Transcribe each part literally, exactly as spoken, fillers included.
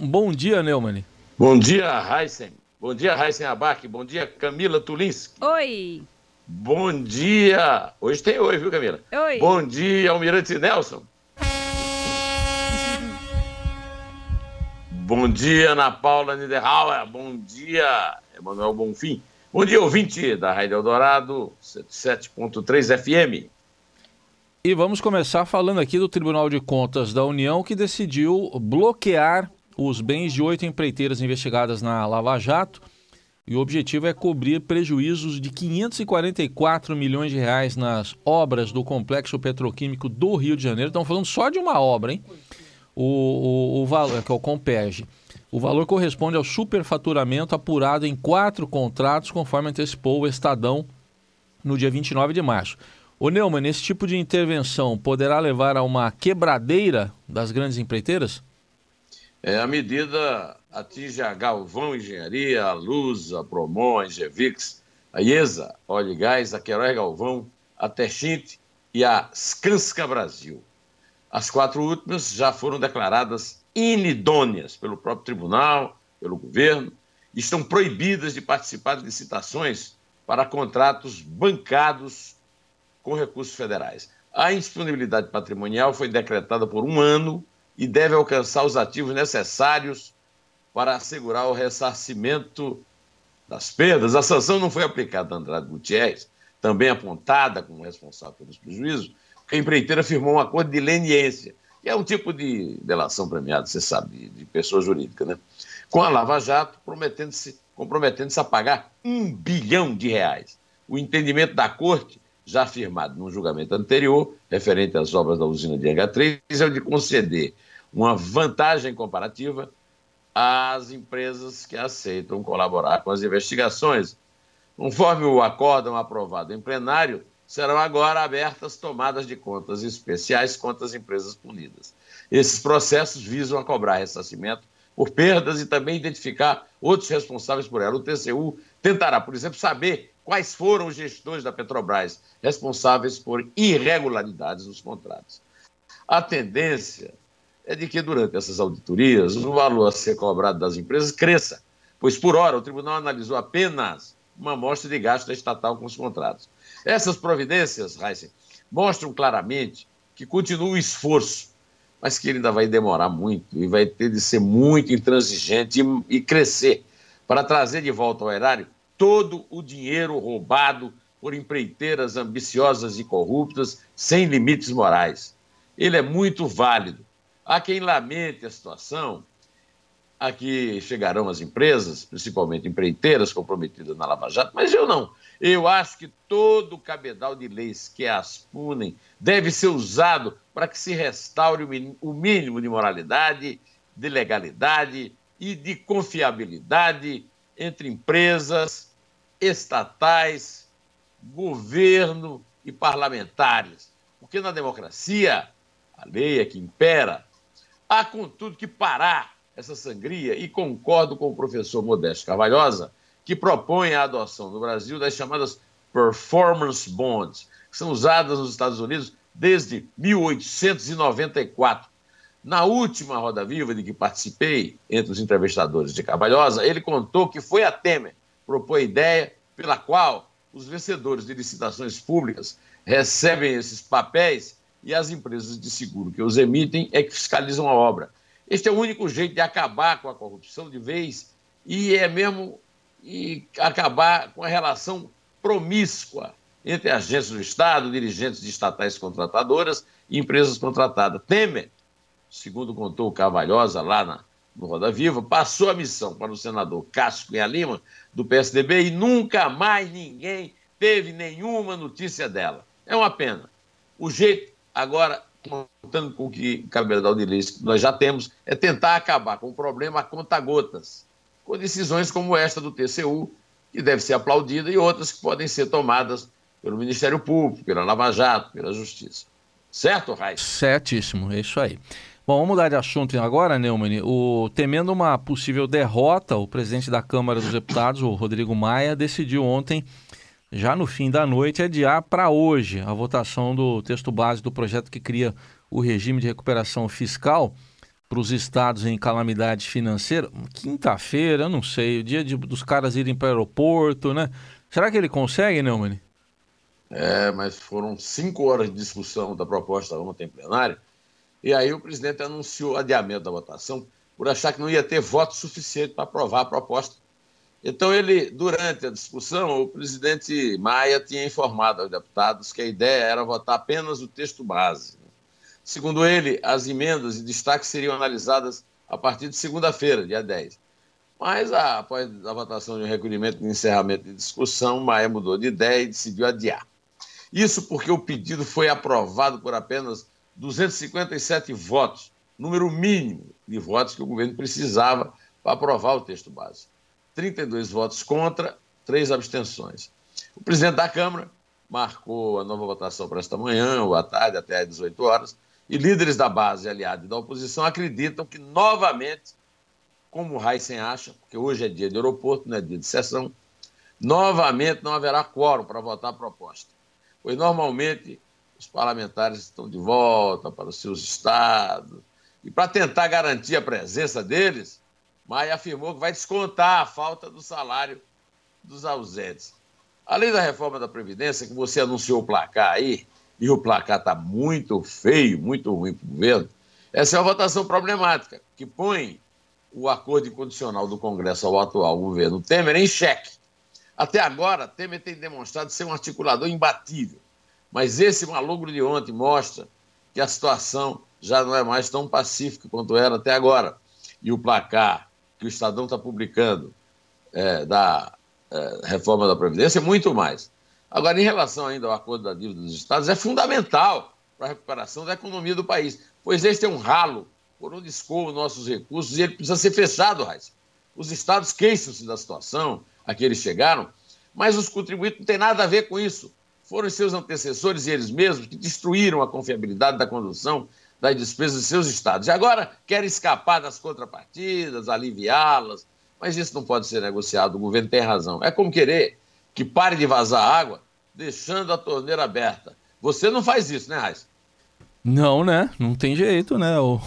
Bom dia, Neumann. Bom dia, Heisen. Bom dia, Heisen Abac. Bom dia, Camila Tulinski. Oi. Bom dia. Hoje tem oi, viu, Camila? Oi. Bom dia, Almirante Nelson. Bom dia, Ana Paula Niederauer. Bom dia, Emanuel Bonfim. Bom dia, ouvinte da Rádio Eldorado, cento e sete ponto três F M. E vamos começar falando aqui do Tribunal de Contas da União, que decidiu bloquear os bens de oito empreiteiras investigadas na Lava Jato. E o objetivo é cobrir prejuízos de quinhentos e quarenta e quatro milhões de reais nas obras do Complexo Petroquímico do Rio de Janeiro. Estamos falando só de uma obra, hein? O, o, o valor, que é o Comperj. O valor corresponde ao superfaturamento apurado em quatro contratos, conforme antecipou o Estadão no dia vinte e nove de março. Ô Neumann, esse tipo de intervenção poderá levar a uma quebradeira das grandes empreiteiras? É, a medida atinge a Galvão Engenharia, a Luz, a Promon, a Engevix, a IESA, Óleo e Gás, a Queiroz Galvão, a Techint e a Skanska Brasil. As quatro últimas já foram declaradas inidôneas pelo próprio tribunal, pelo governo, e estão proibidas de participar de licitações para contratos bancados com recursos federais. A indisponibilidade patrimonial foi decretada por um ano e deve alcançar os ativos necessários para assegurar o ressarcimento das perdas. A sanção não foi aplicada a Andrade Gutierrez, também apontada como responsável pelos prejuízos, porque a empreiteira firmou um acordo de leniência, que é um tipo de delação premiada, você sabe, de pessoa jurídica, né? Com a Lava Jato, prometendo-se, comprometendo-se a pagar um bilhão de reais. O entendimento da Corte, já firmado num julgamento anterior, referente às obras da usina de Angra três, é o de conceder uma vantagem comparativa às empresas que aceitam colaborar com as investigações. Conforme o acórdão aprovado em plenário, serão agora abertas tomadas de contas especiais contra as empresas punidas. Esses processos visam a cobrar ressarcimento por perdas e também identificar outros responsáveis por ela. O T C U tentará, por exemplo, saber quais foram os gestores da Petrobras responsáveis por irregularidades nos contratos. A tendência é de que, durante essas auditorias, o valor a ser cobrado das empresas cresça, pois, por hora, o tribunal analisou apenas uma amostra de gasto da estatal com os contratos. Essas providências, Heisen, mostram claramente que continua o esforço, mas que ele ainda vai demorar muito e vai ter de ser muito intransigente e, e crescer para trazer de volta ao erário todo o dinheiro roubado por empreiteiras ambiciosas e corruptas sem limites morais. Ele é muito válido. Há quem lamente a situação a que chegarão as empresas, principalmente empreiteiras comprometidas na Lava Jato, mas eu não. Eu acho que todo o cabedal de leis que as punem deve ser usado para que se restaure o mínimo de moralidade, de legalidade e de confiabilidade entre empresas, estatais, governo e parlamentares. Porque na democracia, a lei é que impera. Há, contudo, que parar essa sangria e concordo com o professor Modesto Carvalhosa, que propõe a adoção no Brasil das chamadas performance bonds, que são usadas nos Estados Unidos desde mil oitocentos e noventa e quatro. Na última Roda Viva de que participei, entre os entrevistadores de Carvalhosa, ele contou que foi a Temer propor a ideia pela qual os vencedores de licitações públicas recebem esses papéis e as empresas de seguro que os emitem é que fiscalizam a obra. Este é o único jeito de acabar com a corrupção de vez e é mesmo e acabar com a relação promíscua entre agentes do Estado, dirigentes de estatais contratadoras e empresas contratadas. Temer, segundo contou o Carvalhosa lá na, no Roda Viva, passou a missão para o senador Cássio Cunha Lima, do P S D B, e nunca mais ninguém teve nenhuma notícia dela. É uma pena. O jeito, agora, contando com o que cabedal de leis que nós já temos, é tentar acabar com o problema a conta-gotas, com decisões como esta do T C U, que deve ser aplaudida, e outras que podem ser tomadas pelo Ministério Público, pela Lava Jato, pela Justiça. Certo, Raíssa? Certíssimo, é isso aí. Bom, vamos mudar de assunto agora, Neumann. O, temendo uma possível derrota, o presidente da Câmara dos Deputados, o Rodrigo Maia, decidiu ontem, já no fim da noite, adiar para hoje a votação do texto base do projeto que cria o regime de recuperação fiscal para os estados em calamidade financeira. Quinta-feira, eu não sei, o dia de, dos caras irem para o aeroporto, né? Será que ele consegue, Neumann? É, mas foram cinco horas de discussão da proposta ontem em plenário, e aí o presidente anunciou adiamento da votação por achar que não ia ter voto suficiente para aprovar a proposta. Então, ele, durante a discussão, o presidente Maia tinha informado aos deputados que a ideia era votar apenas o texto base. Segundo ele, as emendas e destaques seriam analisadas a partir de segunda-feira, dia dez. Mas, após a votação de um requerimento de encerramento de discussão, Maia mudou de ideia e decidiu adiar. Isso porque o pedido foi aprovado por apenas duzentos e cinquenta e sete votos, número mínimo de votos que o governo precisava para aprovar o texto base. trinta e dois votos contra, três abstenções. O presidente da Câmara marcou a nova votação para esta manhã ou à tarde, até às dezoito horas, e líderes da base, aliados e da oposição, acreditam que, novamente, como o Heisen acha, porque hoje é dia de aeroporto, não é dia de sessão, novamente não haverá quórum para votar a proposta. Pois, normalmente, os parlamentares estão de volta para os seus estados, e para tentar garantir a presença deles, Maia afirmou que vai descontar a falta do salário dos ausentes. Além da reforma da Previdência, que você anunciou o placar aí, e o placar está muito feio, muito ruim para o governo, essa é uma votação problemática, que põe o acordo incondicional do Congresso ao atual governo Temer em xeque. Até agora, Temer tem demonstrado ser um articulador imbatível, mas esse malogro de ontem mostra que a situação já não é mais tão pacífica quanto era até agora. E o placar que o Estadão está publicando é, da é, reforma da Previdência é muito mais. Agora, em relação ainda ao acordo da dívida dos estados, é fundamental para a recuperação da economia do país, pois este é um ralo por onde escoam nossos recursos e ele precisa ser fechado, Raíssa. Os estados queixam-se da situação a que eles chegaram, mas os contribuintes não têm nada a ver com isso. Foram seus antecessores e eles mesmos que destruíram a confiabilidade da condução das despesas de seus estados. E agora querem escapar das contrapartidas, aliviá-las, mas isso não pode ser negociado, o governo tem razão. É como querer que pare de vazar água, deixando a torneira aberta. Você não faz isso, né, Raíssa? Não, né? Não tem jeito, né? O...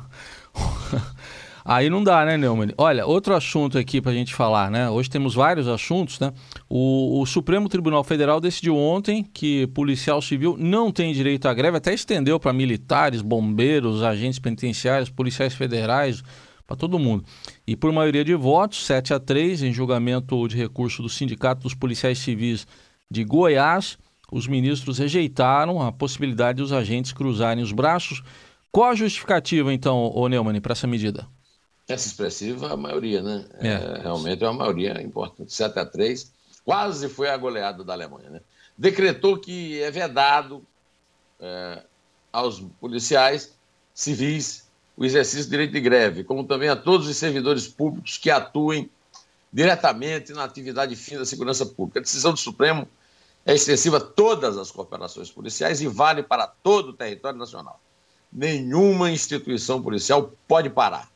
Aí não dá, né, Neumann? Olha, outro assunto aqui pra gente falar, né? Hoje temos vários assuntos, né? O, o Supremo Tribunal Federal decidiu ontem que policial civil não tem direito à greve, até estendeu para militares, bombeiros, agentes penitenciários, policiais federais, para todo mundo. E por maioria de votos, sete a três, em julgamento de recurso do Sindicato dos Policiais Civis de Goiás, os ministros rejeitaram a possibilidade dos agentes cruzarem os braços. Qual a justificativa, então, ô Neumann, para essa medida? Essa expressiva, a maioria, né? É. É, realmente é uma maioria importante. sete a três, quase foi a goleada da Alemanha, né? Decretou que é vedado é, aos policiais civis o exercício do direito de greve, como também a todos os servidores públicos que atuem diretamente na atividade fim da segurança pública. A decisão do Supremo é extensiva a todas as corporações policiais e vale para todo o território nacional. Nenhuma instituição policial pode parar.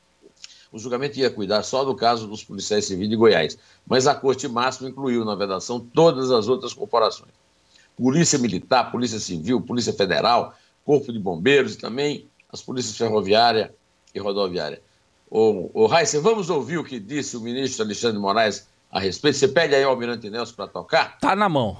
O julgamento ia cuidar só do caso dos policiais civis de Goiás, mas a Corte Máxima incluiu na vedação todas as outras corporações. Polícia Militar, Polícia Civil, Polícia Federal, Corpo de Bombeiros e também as polícias ferroviária e rodoviária. Ô, ô Raíssa, vamos ouvir o que disse o ministro Alexandre de Moraes a respeito. Você pede aí ao Almirante Nelson para tocar? Tá na mão.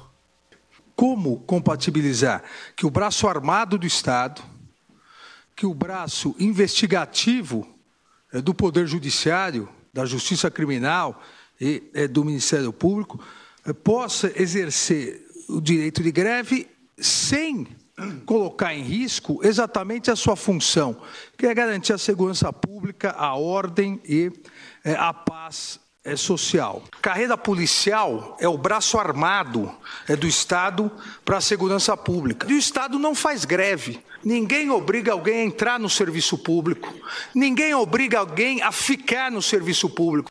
Como compatibilizar que o braço armado do Estado, que o braço investigativo do Poder Judiciário, da Justiça Criminal e do Ministério Público possa exercer o direito de greve sem colocar em risco exatamente a sua função, que é garantir a segurança pública, a ordem e é, a paz é, social. Carreira policial é o braço armado é, do Estado para a segurança pública. E o Estado não faz greve. Ninguém obriga alguém a entrar no serviço público. Ninguém obriga alguém a ficar no serviço público.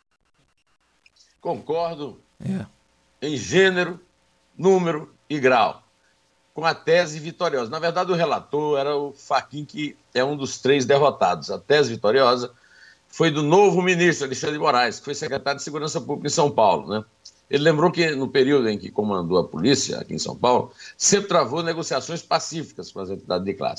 Concordo É. em gênero, número e grau com a tese vitoriosa. Na verdade, o relator era o Fachin, que é um dos três derrotados. A tese vitoriosa foi do novo ministro Alexandre de Moraes, que foi secretário de Segurança Pública em São Paulo, né? Ele lembrou que, no período em que comandou a polícia aqui em São Paulo, sempre travou negociações pacíficas com as entidades de classe.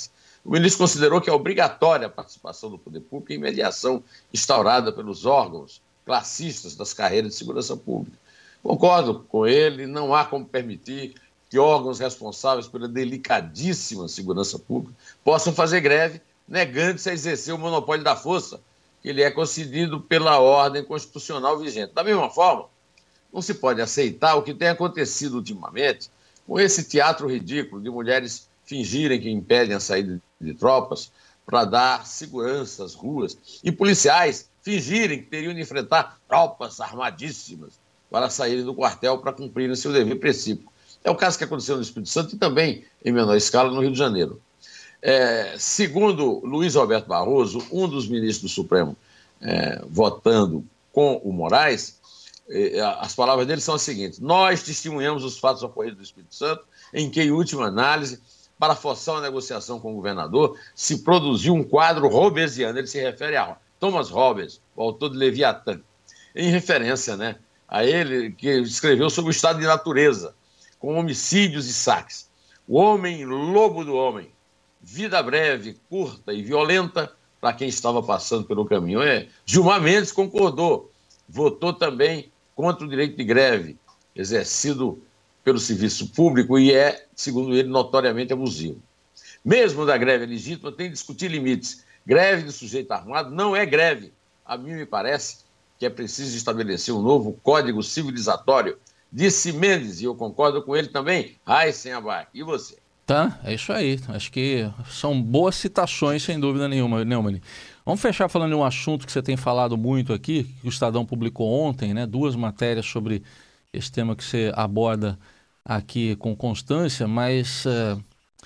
O ministro considerou que é obrigatória a participação do poder público em mediação instaurada pelos órgãos classistas das carreiras de segurança pública. Concordo com ele, não há como permitir que órgãos responsáveis pela delicadíssima segurança pública possam fazer greve, negando-se a exercer o monopólio da força, que lhe é concedido pela ordem constitucional vigente. Da mesma forma, não se pode aceitar o que tem acontecido ultimamente com esse teatro ridículo de mulheres fingirem que impedem a saída de tropas para dar segurança às ruas e policiais fingirem que teriam de enfrentar tropas armadíssimas para saírem do quartel para cumprirem seu dever precífico. É o caso que aconteceu no Espírito Santo e também, em menor escala, no Rio de Janeiro. É, segundo Luiz Roberto Barroso, um dos ministros do Supremo, é, votando com o Moraes, é, as palavras dele são as seguintes: nós testemunhamos os fatos ocorridos no Espírito Santo, em que, em última análise, para forçar uma negociação com o governador, se produziu um quadro hobbesiano. Ele se refere a Thomas Hobbes, o autor de Leviatã, em referência, né, a ele, que escreveu sobre o estado de natureza, com homicídios e saques. O homem, lobo do homem, vida breve, curta e violenta para quem estava passando pelo caminho. É, Gilmar Mendes concordou, votou também contra o direito de greve, exercido pelo serviço público e é, segundo ele, notoriamente abusivo. Mesmo da greve legítima, tem de discutir limites. Greve de sujeito armado não é greve. A mim me parece que é preciso estabelecer um novo código civilizatório, disse Mendes, e eu concordo com ele também. Raíssen Abac. E você? Tá, é isso aí. Acho que são boas citações, sem dúvida nenhuma, Neumann. Vamos fechar falando de um assunto que você tem falado muito aqui, que o Estadão publicou ontem, né? Duas matérias sobre esse tema que você aborda aqui com constância, mas uh,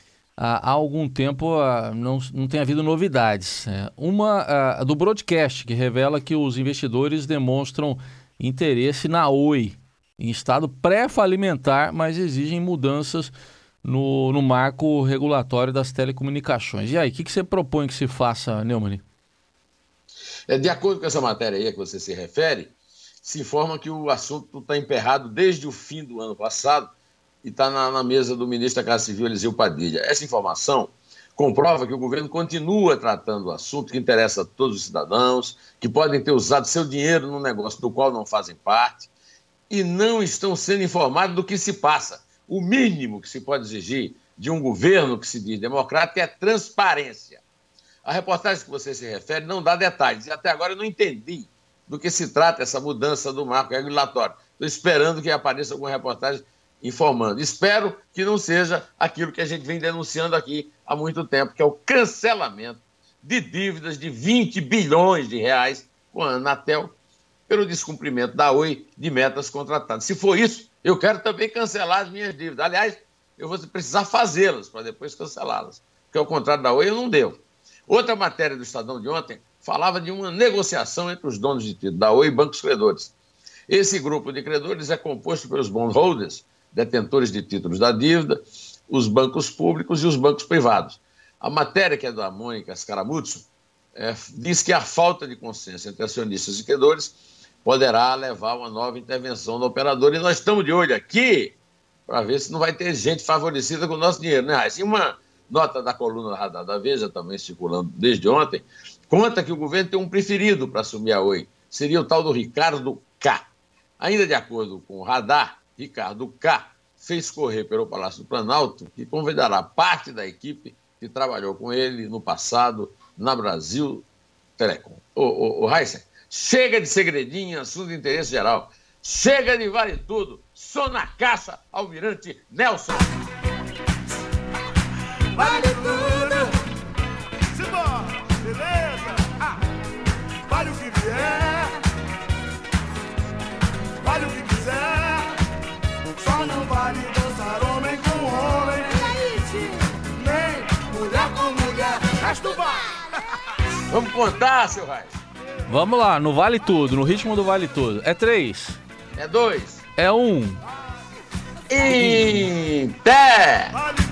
há algum tempo uh, não, não tem havido novidades. Uh, uma uh, do broadcast, que revela que os investidores demonstram interesse na Oi, em estado pré-falimentar, mas exigem mudanças no, no marco regulatório das telecomunicações. E aí, o que, que você propõe que se faça, Neumann? É, de acordo com essa matéria aí a que você se refere, se informa que o assunto está emperrado desde o fim do ano passado e está na, na mesa do ministro da Casa Civil, Eliseu Padilha. Essa informação comprova que o governo continua tratando o assunto que interessa a todos os cidadãos, que podem ter usado seu dinheiro num negócio do qual não fazem parte e não estão sendo informados do que se passa. O mínimo que se pode exigir de um governo que se diz democrático é transparência. A reportagem que você se refere não dá detalhes e até agora eu não entendi do que se trata essa mudança do marco regulatório. Estou esperando que apareça alguma reportagem informando. Espero que não seja aquilo que a gente vem denunciando aqui há muito tempo, que é o cancelamento de dívidas de vinte bilhões de reais com a Anatel pelo descumprimento da Oi de metas contratadas. Se for isso, eu quero também cancelar as minhas dívidas. Aliás, eu vou precisar fazê-las para depois cancelá-las, porque ao contrário da Oi eu não devo. Outra matéria do Estadão de ontem falava de uma negociação entre os donos de títulos da Oi e bancos credores. Esse grupo de credores é composto pelos bondholders, detentores de títulos da dívida, os bancos públicos e os bancos privados. A matéria, que é da Mônica Scaramuzzo, é, diz que a falta de consenso entre acionistas e credores poderá levar a uma nova intervenção do operador. E nós estamos de olho aqui para ver se não vai ter gente favorecida com o nosso dinheiro, né? Assim, uma nota da coluna Radar da Veja, também circulando desde ontem, conta que o governo tem um preferido para assumir a Oi. Seria o tal do Ricardo K. Ainda de acordo com o Radar, Ricardo K. fez correr pelo Palácio do Planalto que convidará parte da equipe que trabalhou com ele no passado na Brasil Telecom. Ô, ô, ô Raíssen, chega de segredinho, assunto de interesse geral. Chega de vale tudo. Sou na caça, Almirante Nelson. Vale tudo. Simbora, beleza? Ah, vale o que vier. Vale o que quiser. Só não vale dançar homem com homem. Nem mulher com mulher. Resto vai. Vamos contar, seu Raíssen. Vamos lá, no Vale Tudo, no ritmo do Vale Tudo. É três. É dois. É um. Em pé. Vale